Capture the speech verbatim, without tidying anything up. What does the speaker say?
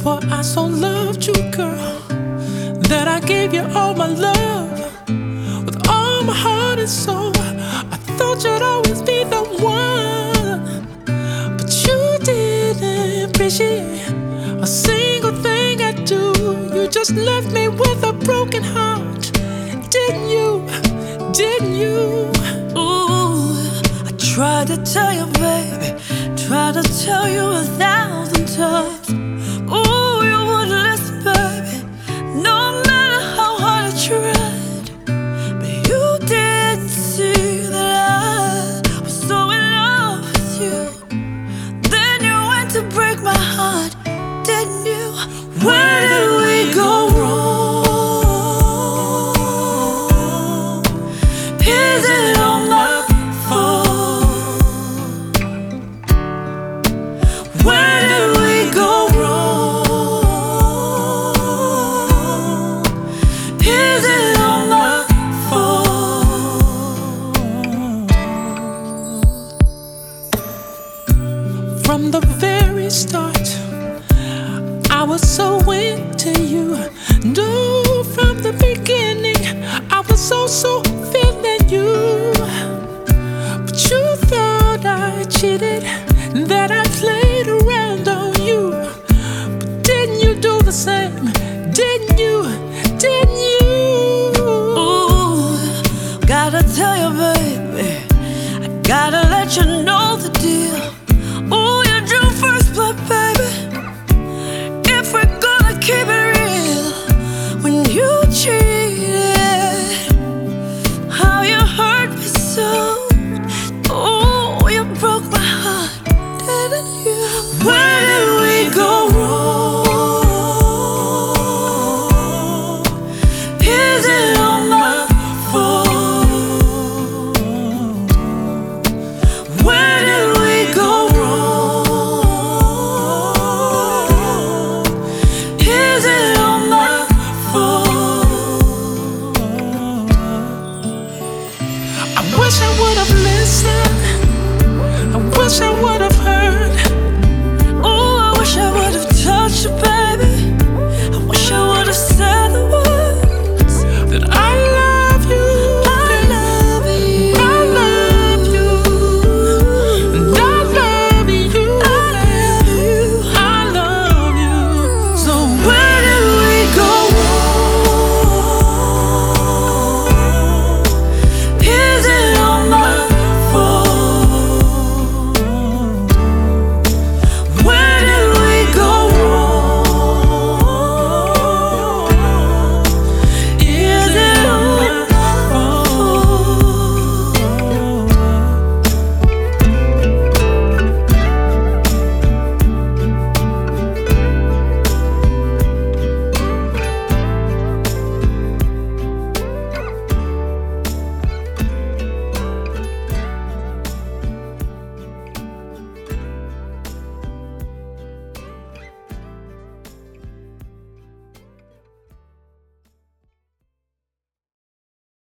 For I so loved you, girl, that I gave you all my love. With all my heart and soul, I thought you'd always be the one. But you didn't appreciate a single thing I do. You just left me with a broken heart. Didn't you? Didn't you? Ooh, I tried to tell you, baby, tried to tell you a thousand times. Ooh, you wouldn't listen, baby, no matter how hard I tried. But you didn't see that I was so in love with you. Then you went to break my heart, didn't you? Where did we go wrong? Is it all my fault? Where did we go wrong? Is it all my fault? From the very start, I was so into you. No, from the beginning, I was so, so feeling you. But you thought I cheated, that I